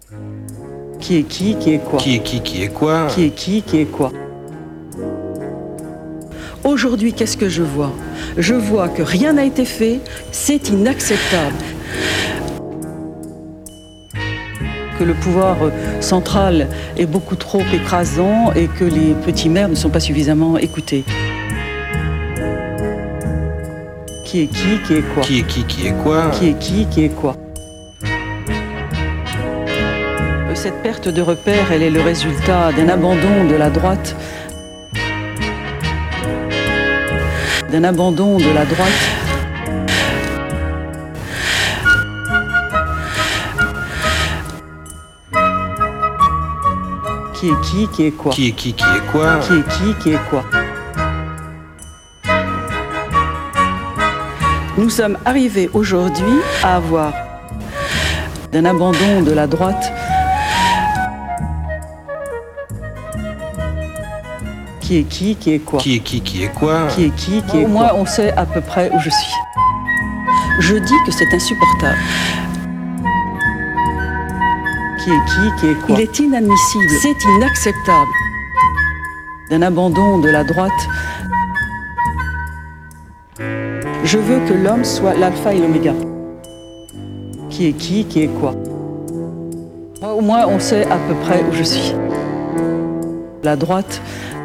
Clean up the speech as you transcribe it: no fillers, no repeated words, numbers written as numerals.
Qui est quoi? Qui est quoi? Qui est quoi? Aujourd'hui, qu'est-ce que je vois? Je vois que rien n'a été fait, c'est inacceptable. Que le pouvoir central est beaucoup trop écrasant et que les petits maires ne sont pas suffisamment écoutés. Qui est quoi? Qui est quoi? Qui est quoi? Cette perte de repère, elle est le résultat d'un abandon de la droite. D'un abandon de la droite. Qui est quoi? Qui est quoi? Qui est quoi? Nous sommes arrivés aujourd'hui à avoir d'un abandon de la droite. Qui est quoi? Qui est quoi? Qui est quoi? Au moins on sait à peu près où je suis. Je dis que c'est insupportable. Qui est quoi? Il est inadmissible, c'est inacceptable. D'un abandon de la droite. Je veux que l'homme soit l'alpha et l'oméga. Qui est quoi? Au moins on sait à peu près où je suis. La droite